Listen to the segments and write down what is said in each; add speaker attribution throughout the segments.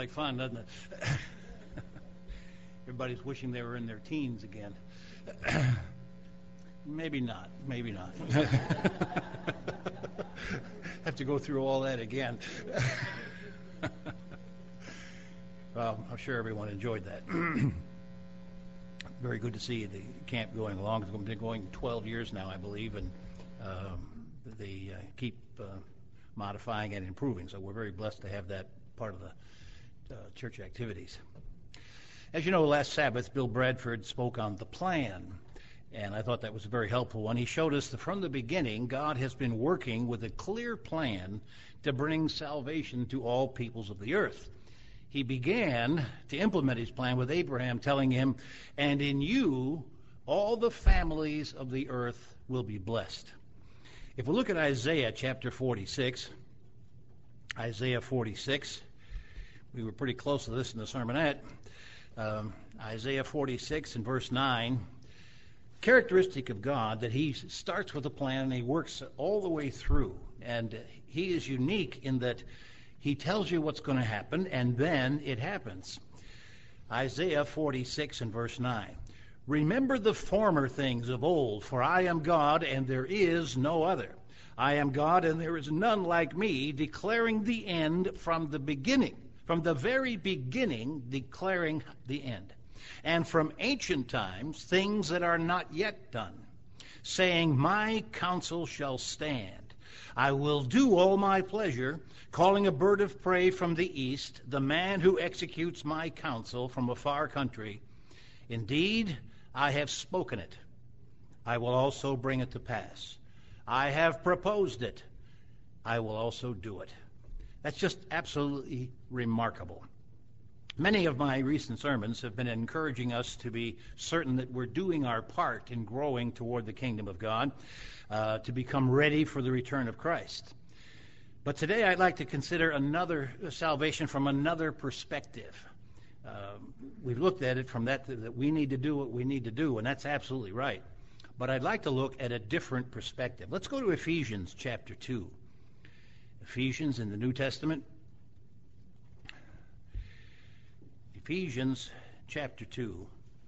Speaker 1: like fun, doesn't it? Everybody's wishing they were in their teens again. Maybe not. Maybe not. Have to go through all that again. Well, I'm sure everyone enjoyed that. Very good to see the camp going along. It's been going 12 years now, I believe, and they keep modifying and improving. So we're very blessed to have that part of the church activities. As you know, last Sabbath, Bill Bradford spoke on the plan, and I thought that was a very helpful one. He showed us that from the beginning, God has been working with a clear plan to bring salvation to all peoples of the earth. He began to implement his plan with Abraham, telling him, "And in you, all the families of the earth will be blessed." If we look at Isaiah chapter 46, Isaiah 46, we were pretty close to this in the sermonette. Isaiah 46 and verse 9, characteristic of God that he starts with a plan and he works all the way through. And he is unique in that he tells you what's going to happen and then it happens. Isaiah 46 and verse 9. Remember the former things of old, for I am God and there is no other. I am God and there is none like me, declaring the end from the beginning. From the very beginning, declaring the end. And from ancient times, things that are not yet done, saying, my counsel shall stand. I will do all my pleasure, calling a bird of prey from the east, the man who executes my counsel from a far country. Indeed, I have spoken it. I will also bring it to pass. I have proposed it. I will also do it. That's just absolutely remarkable. Many of my recent sermons have been encouraging us to be certain that we're doing our part in growing toward the kingdom of God, to become ready for the return of Christ. But today I'd like to consider another salvation from another perspective. We've looked at it from that we need to do what we need to do, and that's absolutely right. But I'd like to look at a different perspective. Let's go to Ephesians chapter 2. Ephesians in the New Testament. Ephesians chapter 2.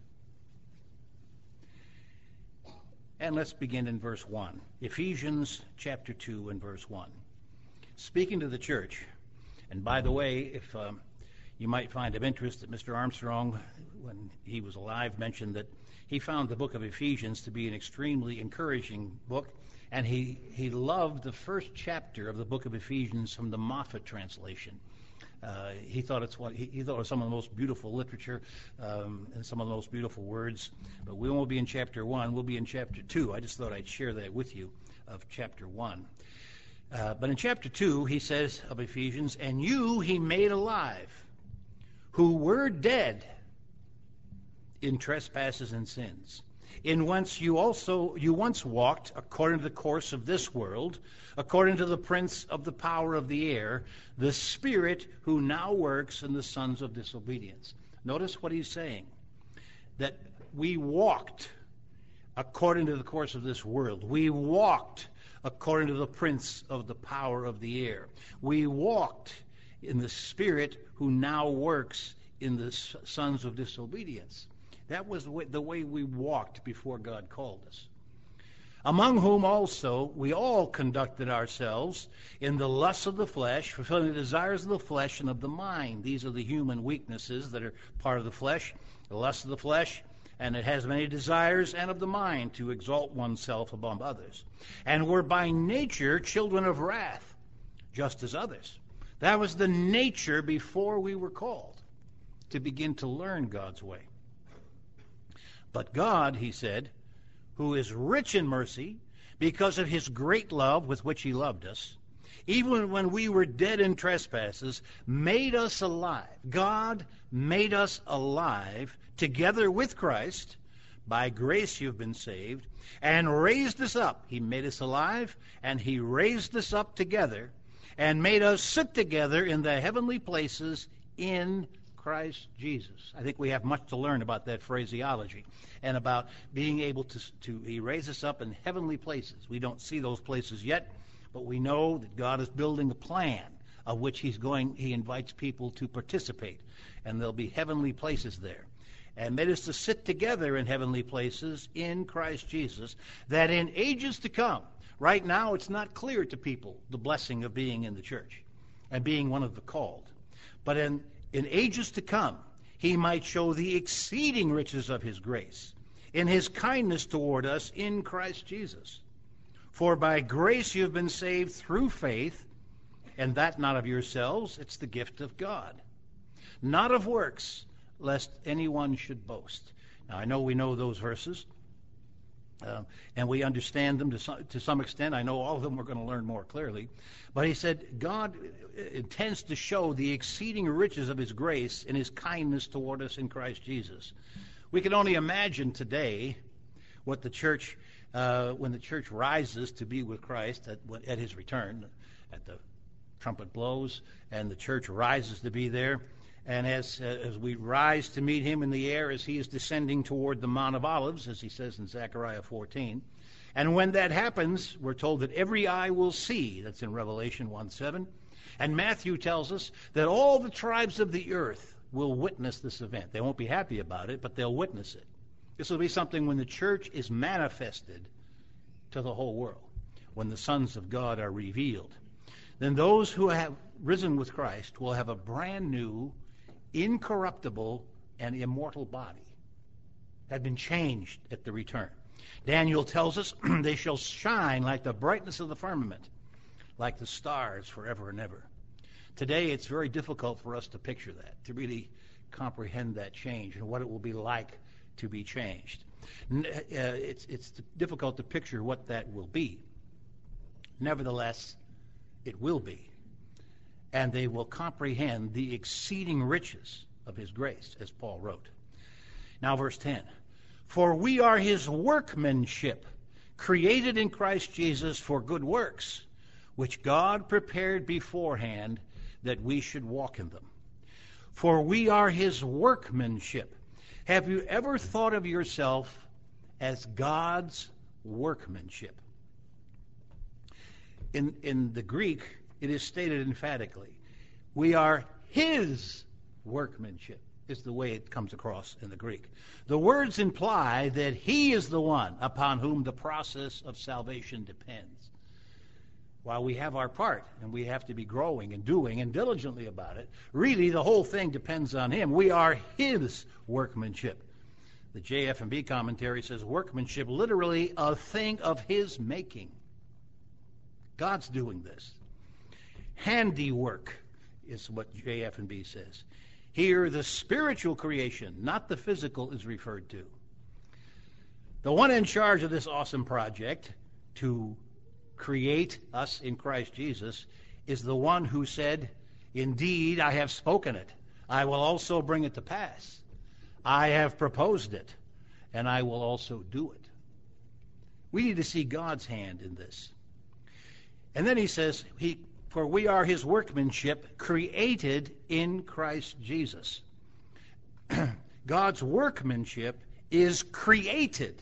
Speaker 1: And let's begin in verse 1. Ephesians chapter 2 and verse 1. Speaking to the church, and by the way, if you might find of interest that Mr. Armstrong, when he was alive, mentioned that he found the book of Ephesians to be an extremely encouraging book, and he loved the first chapter of the book of Ephesians from the Moffat translation. He thought it was some of the most beautiful literature and some of the most beautiful words. But we won't be in chapter 1. We'll be in chapter 2. I just thought I'd share that with you of chapter 1. But in chapter 2, he says of Ephesians, and you he made alive, who were dead in trespasses and sins, in whence you once walked according to the course of this world, according to the prince of the power of the air, the spirit who now works in the sons of disobedience. Notice what he's saying, that we walked according to the course of this world. We walked according to the prince of the power of the air. We walked in the spirit who now works in the sons of disobedience. That was the way we walked before God called us. Among whom also we all conducted ourselves in the lusts of the flesh, fulfilling the desires of the flesh and of the mind. These are the human weaknesses that are part of the flesh, the lust of the flesh, and it has many desires, and of the mind, to exalt oneself above others. And were by nature children of wrath, just as others. That was the nature before we were called, to begin to learn God's way. But God, he said, who is rich in mercy, because of his great love with which he loved us, even when we were dead in trespasses, made us alive. God made us alive together with Christ. By grace you've been saved, and raised us up. He made us alive, and he raised us up together, and made us sit together in the heavenly places in Christ Jesus. I think we have much to learn about that phraseology and about being able to he raise us up in heavenly places. We don't see those places yet, but we know that God is building a plan of which he invites people to participate. And there'll be heavenly places there. And that is to sit together in heavenly places in Christ Jesus, that in ages to come, right now it's not clear to people the blessing of being in the church and being one of the called. But in ages to come, he might show the exceeding riches of his grace in his kindness toward us in Christ Jesus. For by grace you have been saved through faith, and that not of yourselves, it's the gift of God, not of works, lest anyone should boast. Now, I know we know those verses, and we understand them to some extent. I know all of them we're going to learn more clearly. But he said God intends to show the exceeding riches of his grace and his kindness toward us in Christ Jesus. We can only imagine today what the church, when the church rises to be with Christ at his return, at the trumpet blows, and the church rises to be there. And as we rise to meet him in the air as he is descending toward the Mount of Olives, as he says in Zechariah 14. And when that happens, we're told that every eye will see. That's in Revelation 1:7. And Matthew tells us that all the tribes of the earth will witness this event. They won't be happy about it, but they'll witness it. This will be something when the church is manifested to the whole world, when the sons of God are revealed. Then those who have risen with Christ will have a brand new, incorruptible, and immortal body, had been changed at the return. Daniel tells us they shall shine like the brightness of the firmament, like the stars forever and ever. Today it's very difficult for us to picture that, to really comprehend that change and what it will be like to be changed. It's difficult to picture what that will be. Nevertheless, it will be. And they will comprehend the exceeding riches of his grace, as Paul wrote. Now, verse 10. For we are his workmanship, created in Christ Jesus for good works, which God prepared beforehand that we should walk in them. For we are his workmanship. Have you ever thought of yourself as God's workmanship? In the Greek, it is stated emphatically. We are his workmanship, is the way it comes across in the Greek. The words imply that he is the one upon whom the process of salvation depends. While we have our part, and we have to be growing and doing and diligently about it, really the whole thing depends on him. We are his workmanship. The JF&B commentary says workmanship, literally a thing of his making. God's doing this. Handiwork is what JF&B says. Here, the spiritual creation, not the physical, is referred to. The one in charge of this awesome project to create us in Christ Jesus is the one who said, indeed, I have spoken it. I will also bring it to pass. I have proposed it, and I will also do it. We need to see God's hand in this. And then he says, for we are his workmanship, created in Christ Jesus. God's workmanship is created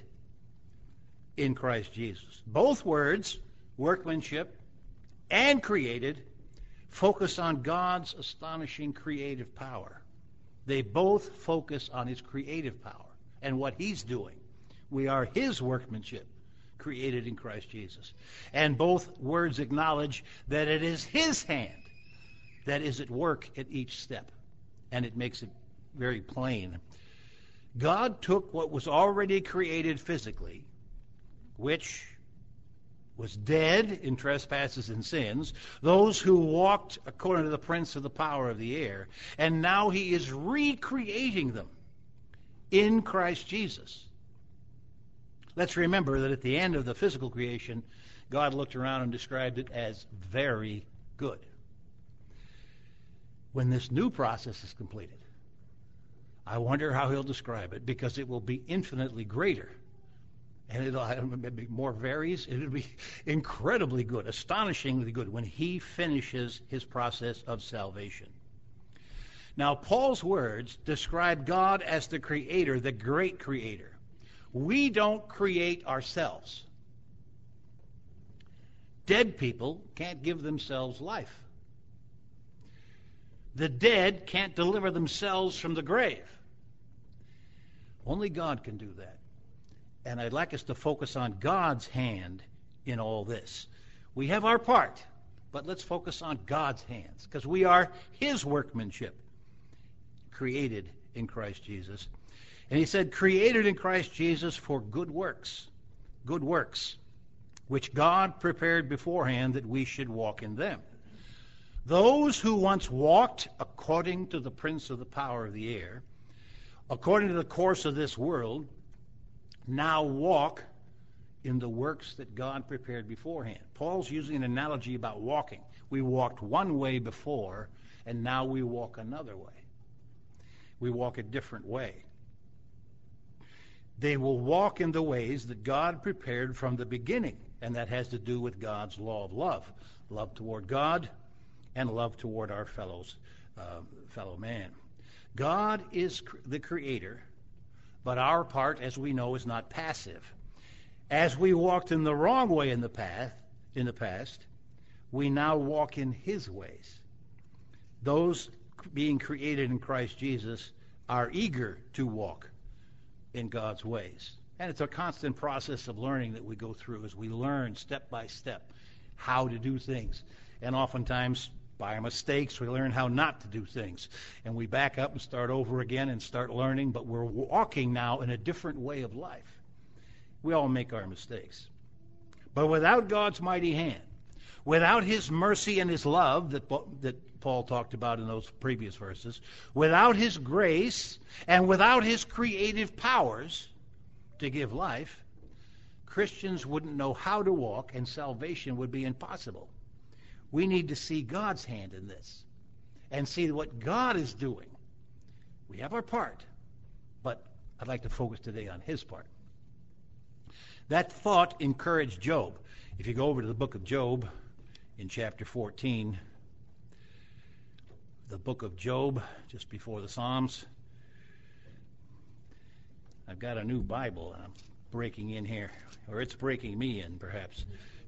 Speaker 1: in Christ Jesus. Both words, workmanship and created, focus on God's astonishing creative power. They both focus on his creative power and what he's doing. We are his workmanship, created in Christ Jesus. And both words acknowledge that it is his hand that is at work at each step. And it makes it very plain. God took what was already created physically, which was dead in trespasses and sins, those who walked according to the prince of the power of the air, and now he is recreating them in Christ Jesus. Let's remember that at the end of the physical creation, God looked around and described it as very good. When this new process is completed, I wonder how he'll describe it, because it will be infinitely greater. And it'll be more varies. It'll be incredibly good, astonishingly good when he finishes his process of salvation. Now, Paul's words describe God as the creator, the great creator. We don't create ourselves. Dead people can't give themselves life. The dead can't deliver themselves from the grave. Only God can do that. And I'd like us to focus on God's hand in all this. We have our part, but let's focus on God's hands, because we are his workmanship, created in Christ Jesus. And he said, created in Christ Jesus for good works, which God prepared beforehand that we should walk in them. Those who once walked according to the prince of the power of the air, according to the course of this world, now walk in the works that God prepared beforehand. Paul's using an analogy about walking. We walked one way before, and now we walk another way. We walk a different way. They will walk in the ways that God prepared from the beginning, and that has to do with God's law of love. Love toward God and love toward our fellow man. God is the creator, but our part, as we know, is not passive. As we walked in the wrong way in the past, we now walk in his ways. Those being created in Christ Jesus are eager to walk in God's ways. And it's a constant process of learning that we go through as we learn step by step how to do things. And oftentimes, by our mistakes, we learn how not to do things. And we back up and start over again and start learning, but we're walking now in a different way of life. We all make our mistakes. But without God's mighty hand, without his mercy and his love that Paul talked about in those previous verses, without his grace and without his creative powers to give life, Christians wouldn't know how to walk, and salvation would be impossible. We need to see God's hand in this and see what God is doing. We have our part, but I'd like to focus today on his part. That thought encouraged Job. If you go over to the book of Job in chapter 14, the book of Job, just before the Psalms. I've got a new Bible, and I'm breaking in here, or it's breaking me in, perhaps.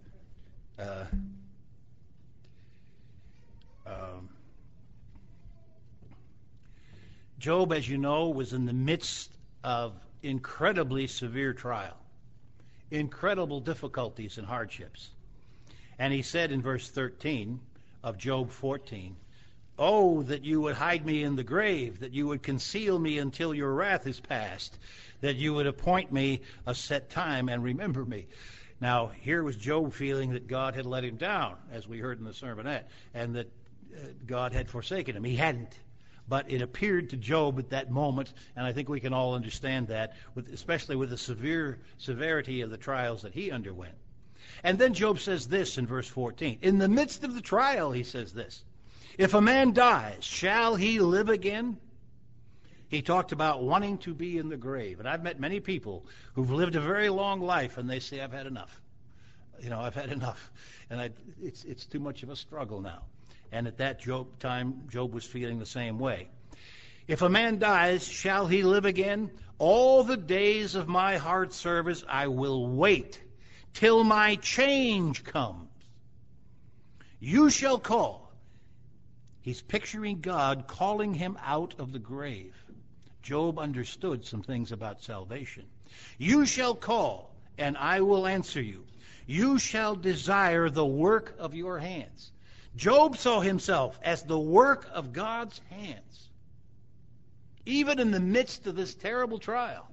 Speaker 1: Job, as you know, was in the midst of incredibly severe trial, incredible difficulties and hardships. And he said in verse 13 of Job 14, "Oh, that you would hide me in the grave, that you would conceal me until your wrath is past, that you would appoint me a set time and remember me." Now, here was Job feeling that God had let him down, as we heard in the sermonette, and that God had forsaken him. He hadn't. But it appeared to Job at that moment, and I think we can all understand that, especially with the severity of the trials that he underwent. And then Job says this in verse 14. In the midst of the trial, he says this, "If a man dies, shall he live again?" He talked about wanting to be in the grave. And I've met many people who've lived a very long life, and they say, "I've had enough. I've had enough. And it's too much of a struggle now." And at that time, Job was feeling the same way. "If a man dies, shall he live again? All the days of my hard service I will wait till my change comes. You shall call." He's picturing God calling him out of the grave. Job understood some things about salvation. "You shall call, and I will answer you. You shall desire the work of your hands." Job saw himself as the work of God's hands, even in the midst of this terrible trial.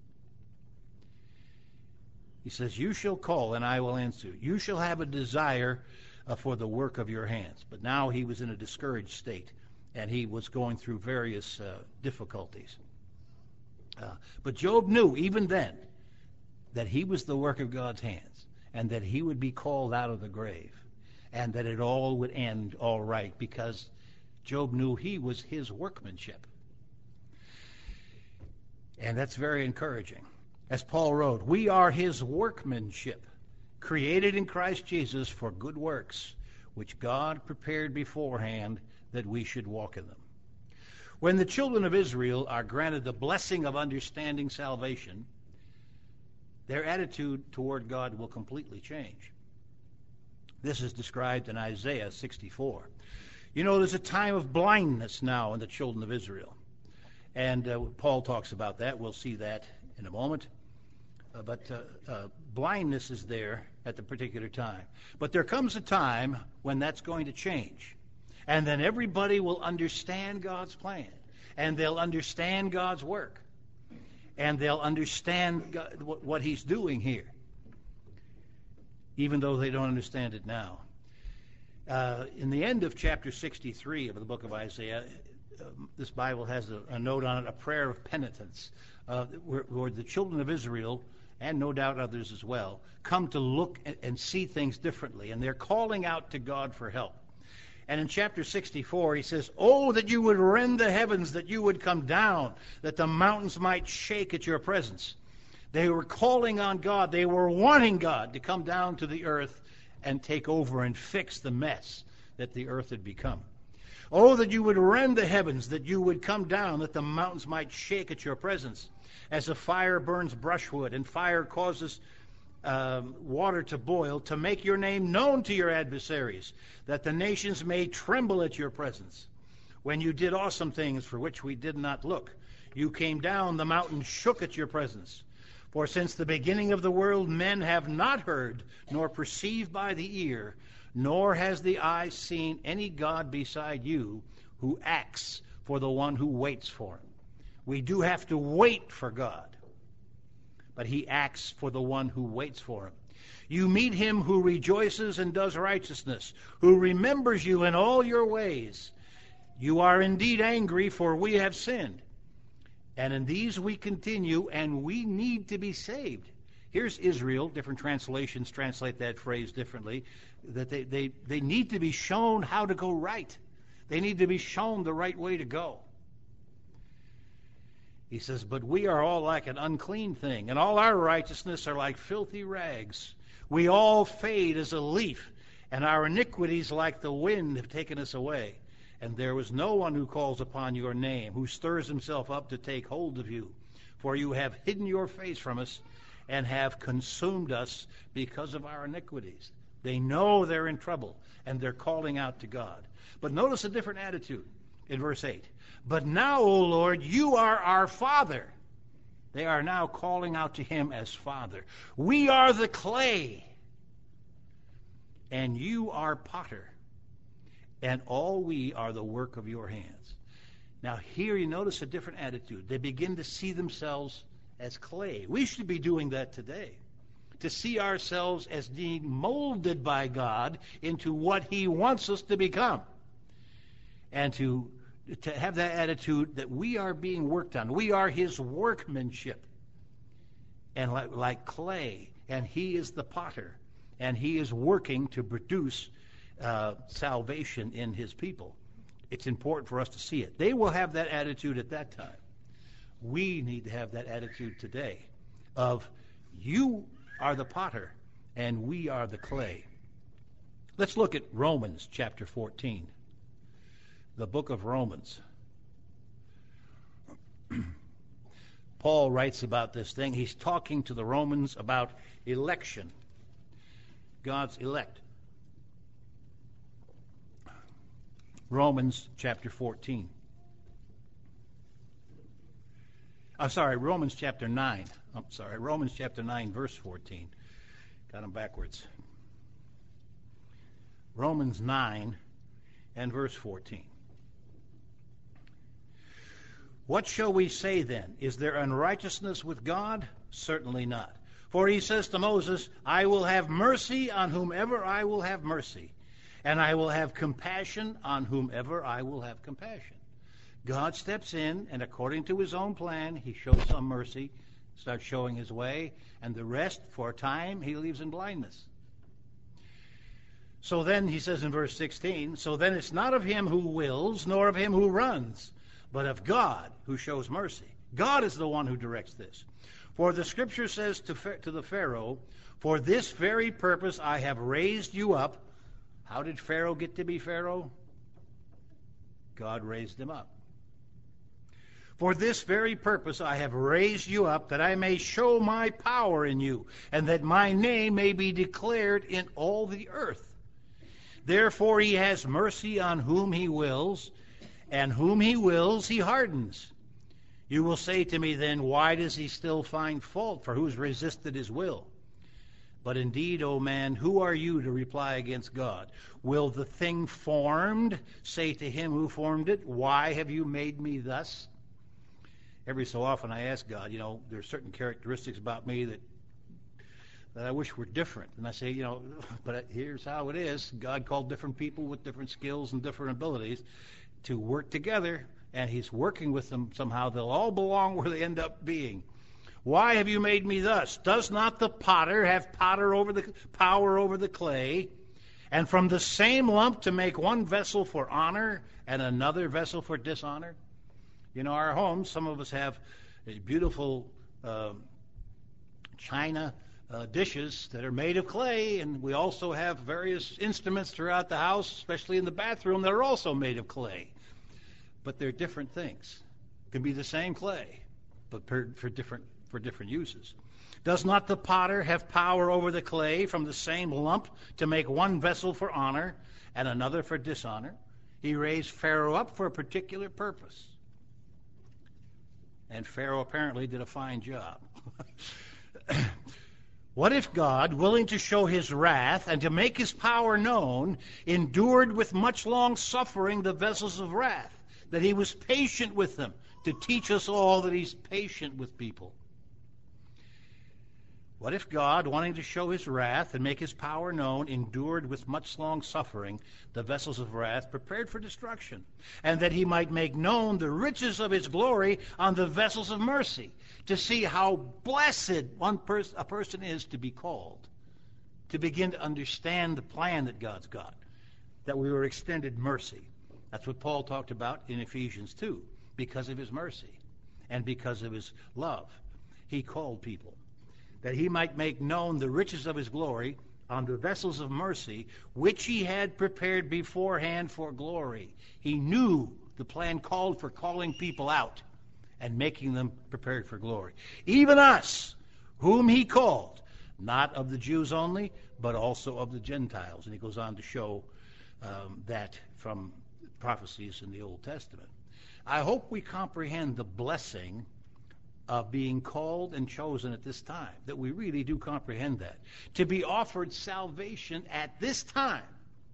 Speaker 1: He says, "You shall call, and I will answer. You shall have a desire for the work of your hands." But now he was in a discouraged state, and he was going through various difficulties. But Job knew, even then, that he was the work of God's hands, and that he would be called out of the grave, and that it all would end all right, because Job knew he was his workmanship. And that's very encouraging. As Paul wrote, we are his workmanship, created in Christ Jesus for good works, which God prepared beforehand that we should walk in them. When the children of Israel are granted the blessing of understanding salvation, their attitude toward God will completely change. This is described in Isaiah 64. You know, there's a time of blindness now in the children of Israel. And Paul talks about that. We'll see that in a moment. But blindness is there at the particular time. But there comes a time when that's going to change. And then everybody will understand God's plan. And they'll understand God's work. And they'll understand what he's doing here, even though they don't understand it now. In the end of chapter 63 of the book of Isaiah, this Bible has a note on it, a prayer of penitence, where the children of Israel, and no doubt others as well, come to look and see things differently. And they're calling out to God for help. And in chapter 64, he says, "Oh, that you would rend the heavens, that you would come down, that the mountains might shake at your presence." They were calling on God. They were wanting God to come down to the earth and take over and fix the mess that the earth had become. "Oh, that you would rend the heavens, that you would come down, that the mountains might shake at your presence. As a fire burns brushwood, and fire causes water to boil, to make your name known to your adversaries, that the nations may tremble at your presence. When you did awesome things for which we did not look, you came down, the mountains shook at your presence. For since the beginning of the world, men have not heard, nor perceived by the ear, nor has the eye seen any God beside you who acts for the one who waits for him." We do have to wait for God, but he acts for the one who waits for him. "You meet him who rejoices and does righteousness, who remembers you in all your ways. You are indeed angry, for we have sinned. And in these we continue, and we need to be saved." Here's Israel. Different translations translate that phrase differently. That they need to be shown how to go right. They need to be shown the right way to go. He says, "But we are all like an unclean thing, and all our righteousness are like filthy rags. We all fade as a leaf, and our iniquities like the wind have taken us away. And there was no one who calls upon your name, who stirs himself up to take hold of you. For you have hidden your face from us and have consumed us because of our iniquities." They know they're in trouble, and they're calling out to God. But notice a different attitude in verse 8. "But now, O Lord, you are our Father." They are now calling out to him as Father. "We are the clay, and you are potter, and all we are the work of your hands." Now here you notice a different attitude. They begin to see themselves as clay. We should be doing that today, to see ourselves as being molded by God into what he wants us to become, and to have that attitude that we are being worked on. We are his workmanship, and like clay, and he is the potter, and he is working to produce salvation in his people. It's important for us to see it. They will have that attitude at that time. We need to have that attitude today of, you are the potter and we are the clay. Let's look at Romans chapter 14. The book of Romans. Paul writes about this thing. He's talking to the Romans about election. God's elect. Romans chapter 14. Romans chapter 9. Romans chapter 9, verse 14. Got them backwards. Romans 9 and verse 14. "What shall we say then? Is there unrighteousness with God? Certainly not. For he says to Moses, I will have mercy on whomever I will have mercy, and I will have compassion on whomever I will have compassion." God steps in, and according to his own plan, he shows some mercy, starts showing his way, and the rest, for a time, he leaves in blindness. So then, he says in verse 16, "So then it's not of him who wills, nor of him who runs, but of God who shows mercy." God is the one who directs this. "For the scripture says to the Pharaoh, for this very purpose I have raised you up." How did Pharaoh get to be Pharaoh? God raised him up. "For this very purpose I have raised you up, that I may show my power in you, and that my name may be declared in all the earth." Therefore he has mercy on whom he wills, and whom he wills he hardens. You will say to me then, why does he still find fault? For who's resisted his will? But indeed, O man, who are you to reply against God? Will the thing formed say to him who formed it, why have you made me thus? Every so often I ask God, there are certain characteristics about me that I wish were different. And I say, but here's how it is. God called different people with different skills and different abilities to work together, and he's working with them somehow. They'll all belong where they end up being. Why have you made me thus? Does not the potter have power over the clay, and from the same lump to make one vessel for honor and another vessel for dishonor? Our homes, some of us have beautiful china dishes that are made of clay, and we also have various instruments throughout the house, especially in the bathroom, that are also made of clay. But they're different things. It can be the same clay, but for different uses. Does not the potter have power over the clay from the same lump to make one vessel for honor and another for dishonor? He raised Pharaoh up for a particular purpose. And Pharaoh apparently did a fine job. What if God, willing to show his wrath and to make his power known, endured with much long suffering the vessels of wrath, that he was patient with them, to teach us all that he's patient with people? What if God, wanting to show his wrath and make his power known, endured with much long suffering the vessels of wrath prepared for destruction, and that he might make known the riches of his glory on the vessels of mercy, to see how blessed a person is to be called, to begin to understand the plan that God's got, that we were extended mercy. That's what Paul talked about in Ephesians 2. Because of his mercy and because of his love, he called people, that he might make known the riches of his glory on the vessels of mercy, which he had prepared beforehand for glory. He knew the plan called for calling people out and making them prepared for glory. Even us, whom he called, not of the Jews only, but also of the Gentiles. And he goes on to show that from prophecies in the Old Testament. I hope we comprehend the blessing of being called and chosen at this time, that we really do comprehend that. To be offered salvation at this time,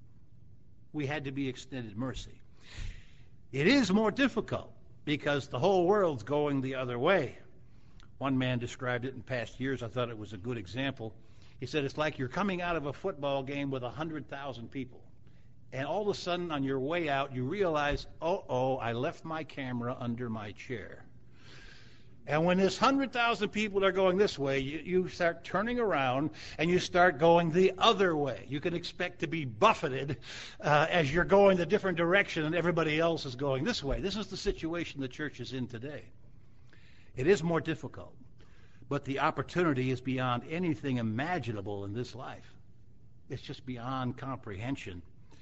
Speaker 1: we had to be extended mercy. It is more difficult because the whole world's going the other way. One man described it in past years. I thought it was a good example. He said it's like you're coming out of a football game with 100,000 people. And all of a sudden, on your way out, you realize, I left my camera under my chair. And when this 100,000 people are going this way, you start turning around and you start going the other way. You can expect to be buffeted as you're going the different direction and everybody else is going this way. This is the situation the church is in today. It is more difficult, but the opportunity is beyond anything imaginable in this life. It's just beyond comprehension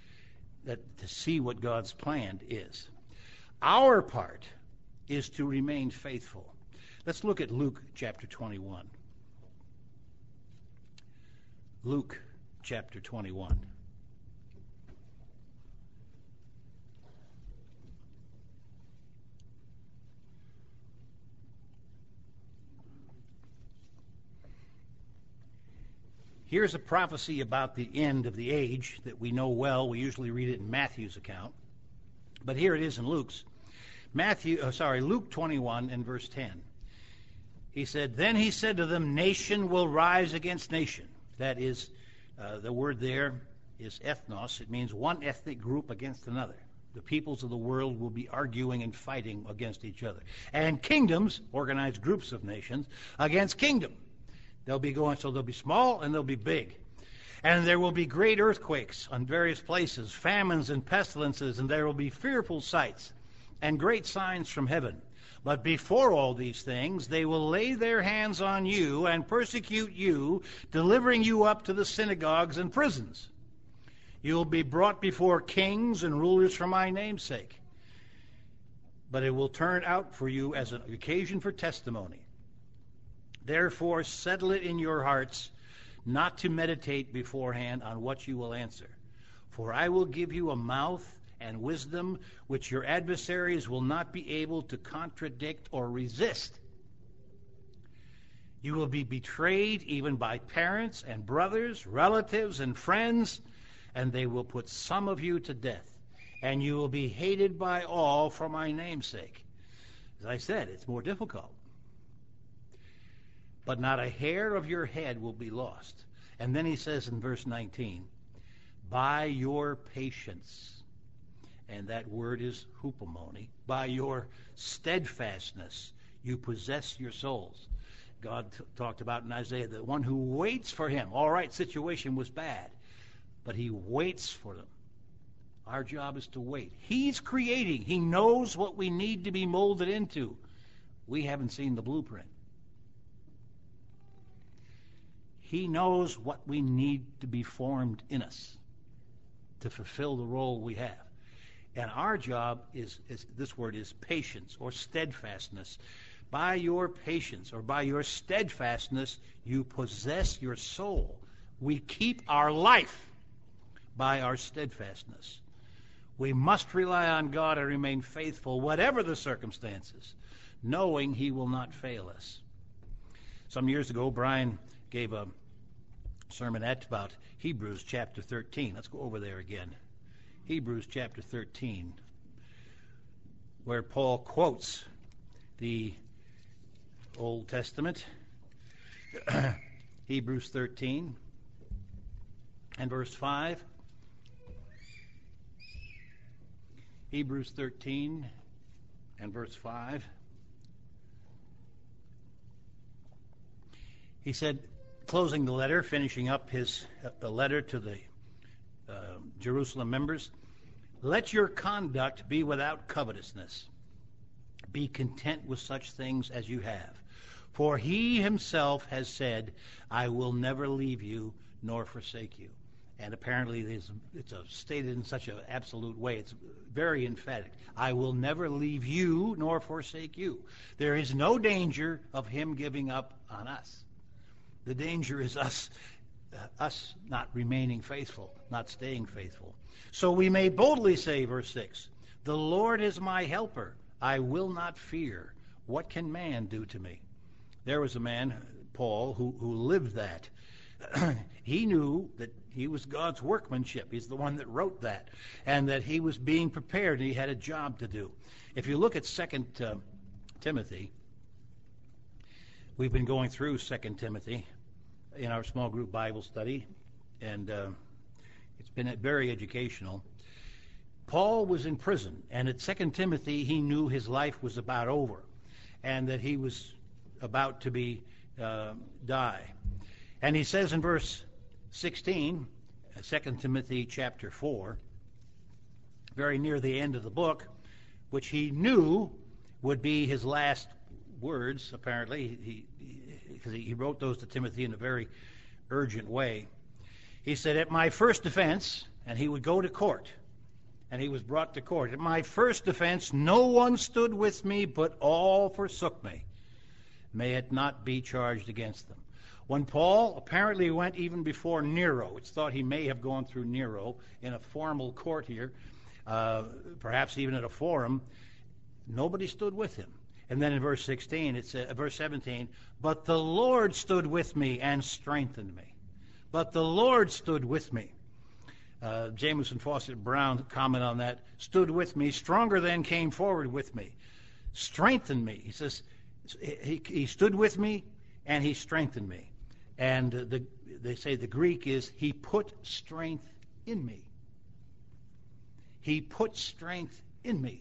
Speaker 1: to see what God's plan is. Our part is to remain faithful. Let's look at Luke chapter 21. Luke chapter 21. Here's a prophecy about the end of the age that we know well. We usually read it in Matthew's account. But here it is in Luke's. Luke 21 and verse 10. He said, Then he said to them, Nation will rise against nation. That is, the word there is ethnos. It means one ethnic group against another. The peoples of the world will be arguing and fighting against each other. And kingdoms, organized groups of nations, against kingdom. They'll be small and they'll be big. And there will be great earthquakes on various places, famines and pestilences, and there will be fearful sights and great signs from heaven. But before all these things, they will lay their hands on you and persecute you, delivering you up to the synagogues and prisons. You will be brought before kings and rulers for my name's sake. But it will turn out for you as an occasion for testimony. Therefore, settle it in your hearts not to meditate beforehand on what you will answer. For I will give you a mouth and wisdom which your adversaries will not be able to contradict or resist. You will be betrayed even by parents and brothers, relatives and friends, and they will put some of you to death, and you will be hated by all for my name's sake. As I said, it's more difficult. But not a hair of your head will be lost. And then he says in verse 19, by your patience, and that word is hupomone, by your steadfastness you possess your souls. God talked about in Isaiah, the one who waits for him. All right, situation was bad, but he waits for them. Our job is to wait. He's creating. He knows what we need to be molded into. We haven't seen the blueprint. He knows what we need to be formed in us to fulfill the role we have. And our job is this word is patience or steadfastness. By your patience or by your steadfastness, you possess your soul. We keep our life by our steadfastness. We must rely on God and remain faithful, whatever the circumstances, knowing he will not fail us. Some years ago, Brian gave a sermonette about Hebrews chapter 13. Let's go over there again. Hebrews chapter 13, where Paul quotes the Old Testament. Hebrews 13 and verse 5. Hebrews 13 and verse 5. He said, closing the letter, finishing up his letter to the Jerusalem members, let your conduct be without covetousness. Be content with such things as you have. For he himself has said, I will never leave you nor forsake you. And apparently it's stated in such an absolute way. It's very emphatic. I will never leave you nor forsake you. There is no danger of him giving up on us. The danger is us not remaining faithful, not staying faithful. So we may boldly say, verse 6, the Lord is my helper. I will not fear. What can man do to me? There was a man, Paul, who lived that. He knew that he was God's workmanship. He's the one that wrote that. And that he was being prepared and he had a job to do. If you look at 2 Timothy, we've been going through 2 Timothy in our small group Bible study, and it's been very educational. Paul was in prison, and at 2 Timothy he knew his life was about over and that he was about to be die. And he says in verse 16, 2 Timothy chapter 4, very near the end of the book, which he knew would be his last words, apparently, because he wrote those to Timothy in a very urgent way. He said, at my first defense, and he would go to court, and he was brought to court. At my first defense, no one stood with me, but all forsook me. May it not be charged against them. When Paul apparently went even before Nero, it's thought he may have gone through Nero in a formal court here, perhaps even at a forum, nobody stood with him. And then in verse 16, it's verse 17, but the Lord stood with me and strengthened me. But the Lord stood with me. Jameson Fawcett Brown comment on that, stood with me, stronger than came forward with me, strengthened me. He says, he stood with me and he strengthened me. And they say the Greek is, he put strength in me. He put strength in me.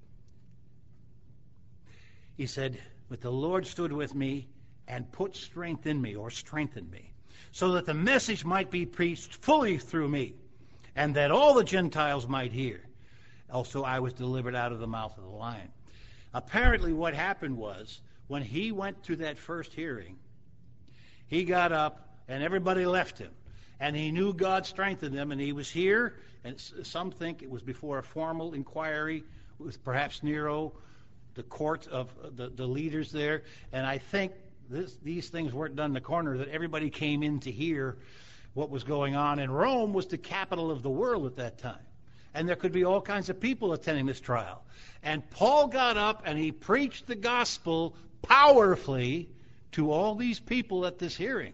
Speaker 1: He said, but the Lord stood with me and put strength in me, or strengthened me, so that the message might be preached fully through me, and that all the Gentiles might hear. Also, I was delivered out of the mouth of the lion. Apparently what happened was, when he went to that first hearing, he got up and everybody left him. And he knew God strengthened him, and he was here, and some think it was before a formal inquiry with perhaps Nero, the court of the leaders there. And I think these things weren't done in the corner, that everybody came in to hear what was going on in Rome was the capital of the world at that time. And there could be all kinds of people attending this trial. And Paul got up and he preached the gospel powerfully to all these people at this hearing.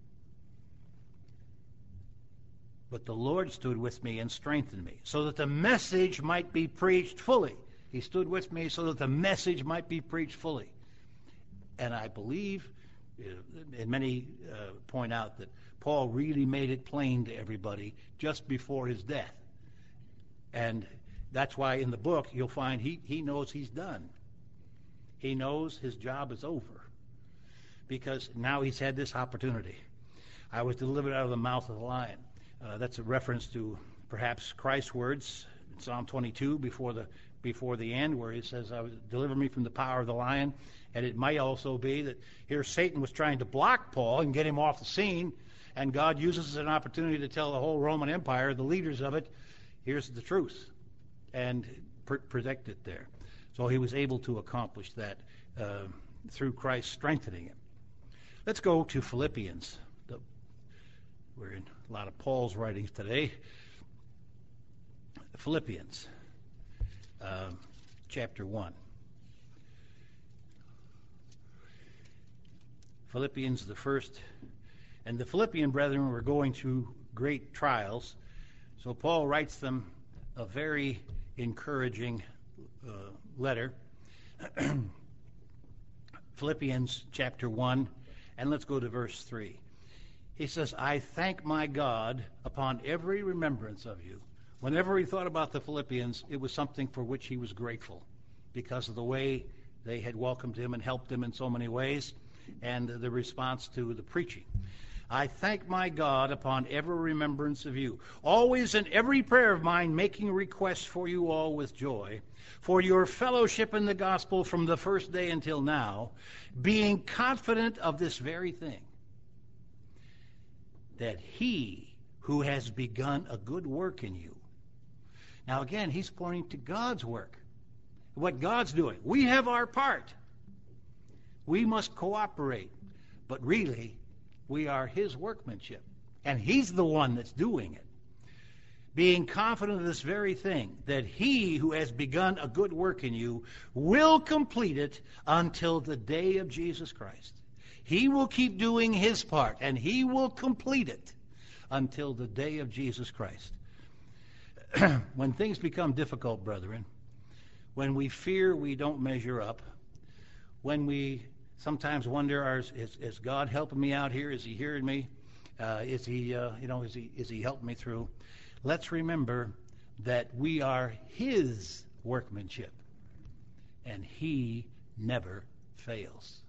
Speaker 1: But the Lord stood with me and strengthened me, so that the message might be preached fully. He stood with me so that the message might be preached fully. And I believe, and many point out, that Paul really made it plain to everybody just before his death. And that's why in the book you'll find he knows he's done. He knows his job is over, because now he's had this opportunity. I was delivered out of the mouth of the lion. That's a reference to perhaps Christ's words in Psalm 22 before the end, where he says, deliver me from the power of the lion. And it might also be that here Satan was trying to block Paul and get him off the scene, and God uses it as an opportunity to tell the whole Roman Empire, the leaders of it, here's the truth, and protect it there. So he was able to accomplish that through Christ strengthening him. Let's go to Philippians. We're in a lot of Paul's writings today. Philippians, chapter 1. Philippians, the first. And the Philippian brethren were going through great trials. So Paul writes them a very encouraging letter. Philippians chapter 1, and let's go to verse 3. He says, I thank my God upon every remembrance of you. Whenever he thought about the Philippians, it was something for which he was grateful, because of the way they had welcomed him and helped him in so many ways, and the response to the preaching. I thank my God upon every remembrance of you, always in every prayer of mine making requests for you all with joy, for your fellowship in the gospel from the first day until now, being confident of this very thing, that he who has begun a good work in you. Now again, he's pointing to God's work, what God's doing. We have our part. We must cooperate, but really, we are his workmanship, and he's the one that's doing it. Being confident of this very thing, that he who has begun a good work in you will complete it until the day of Jesus Christ. He will keep doing his part, and he will complete it until the day of Jesus Christ. When things become difficult, brethren, when we fear we don't measure up, when we sometimes wonder, is God helping me out here? Is he hearing me? Is he helping me through? Let's remember that we are his workmanship, and he never fails.